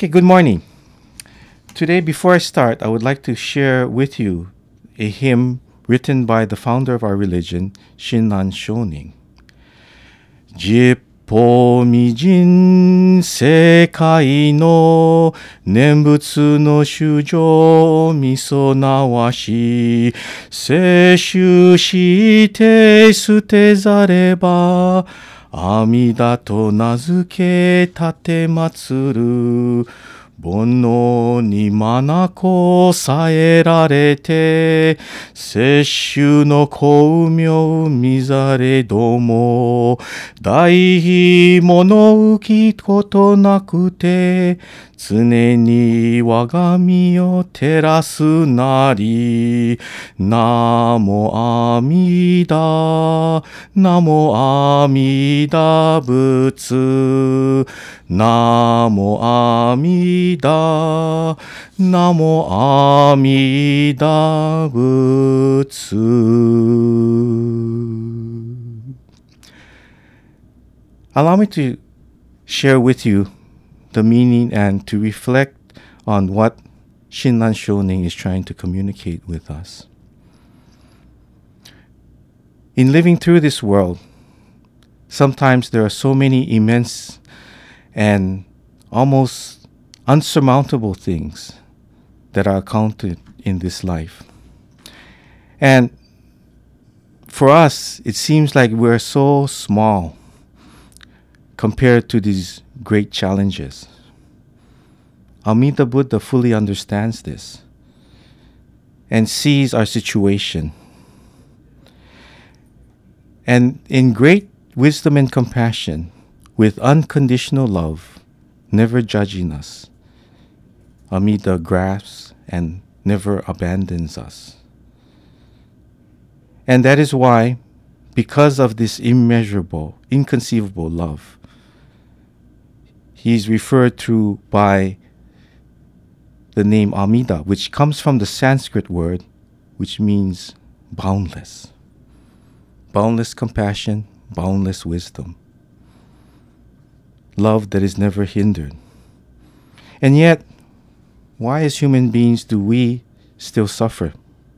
Okay, good morning. Today, before I start, I would like to share with you a hymn written by the founder of our religion, Shinran Shonin. 十歩未尽世界の念仏の衆生みそなわし摂取して捨てざれば阿弥陀と名付け立て祭る煩悩に眼さえられて、摂取の巧妙見ざれども、大物浮きことなくて、常に我が身を照らすなり、ナモ阿弥陀、ナモ阿弥陀仏、ナモ阿弥陀、ナモ阿弥陀仏。Allow me to share with you the meaning and to reflect on what Shinran Shonin is trying to communicate with us. In living through this world, sometimes there are so many immense and almost unsurmountable things that are encountered in this life. And for us, it seems like we're so small compared to these great challenges. Amida Buddha fully understands this and sees our situation. And in great wisdom and compassion, with unconditional love, never judging us, Amida grasps and never abandons us. And that is why, because of this immeasurable, inconceivable love, he is referred to by the name Amida, which comes from the Sanskrit word, which means boundless. Boundless compassion, boundless wisdom. Love that is never hindered. And yet, why as human beings do we still suffer?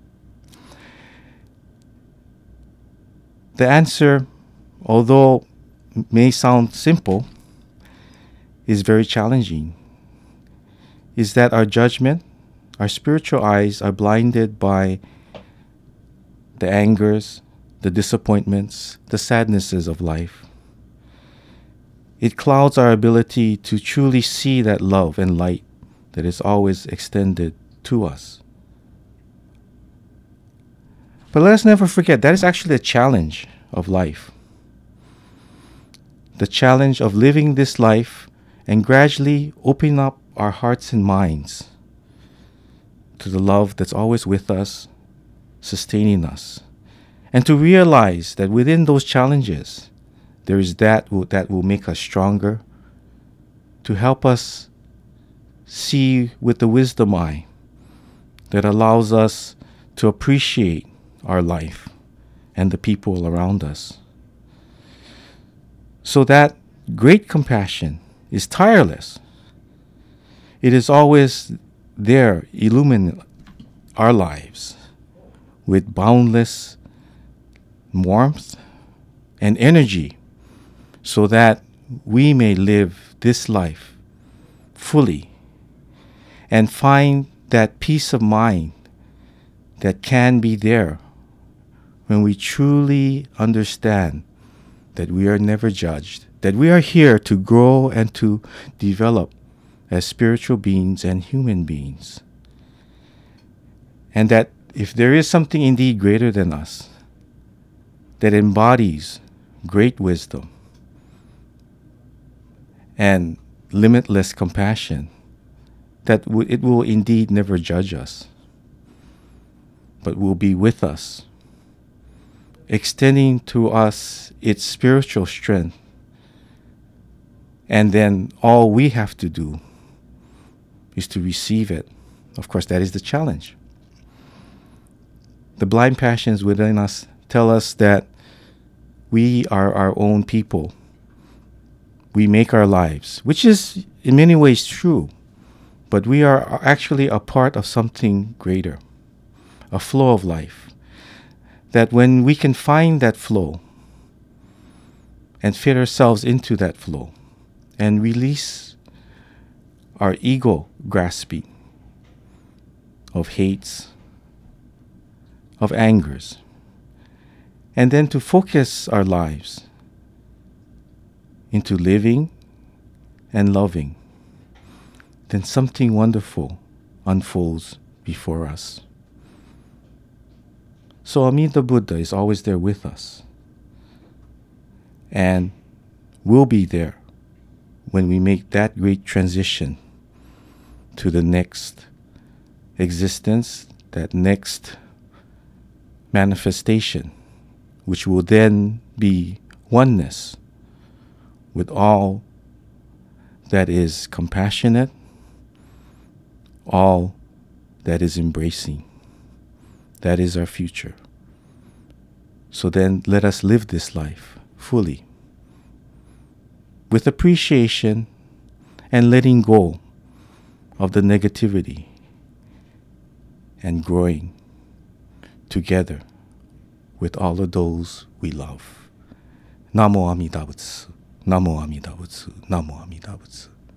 The answer, although may sound simple, is very challenging, is that our judgment, our spiritual eyes are blinded by the angers, the disappointments, the sadnesses of life. It clouds our ability to truly see that love and light that is always extended to us. But let us never forget, that is actually a challenge of life. The challenge of living this life and gradually opening up our hearts and minds to the love that's always with us, sustaining us. And to realize that within those challenges, there is that will make us stronger, to help us see with the wisdom eye that allows us to appreciate our life and the people around us. So that great compassion is tireless. It is always there, illumining our lives with boundless warmth and energy, so that we may live this life fully and find that peace of mind that can be there when we truly understand that we are never judged, that we are here to grow and to develop as spiritual beings and human beings. And that if there is something indeed greater than us, that embodies great wisdom and limitless compassion, that it will indeed never judge us, but will be with us, extending to us its spiritual strength. And then all we have to do is to receive it. Of course, that is the challenge. The blind passions within us tell us that we are our own people. We make our lives, which is in many ways true. but we are actually a part of something greater, a flow of life. That when we can find that flow and fit ourselves into that flow and release our ego grasping of hates, of angers, and then to focus our lives into living and loving, then something wonderful unfolds before us. So Amida Buddha is always there with us and will be there when we make that great transition to the next existence, that next manifestation, which will then be oneness with all that is compassionate, all that is embracing. That is our future. So then let us live this life fully, with appreciation and letting go of the negativity and growing together with all of those we love. Namo Amida Butsu, Namo Amida Butsu, Namo Amida Butsu.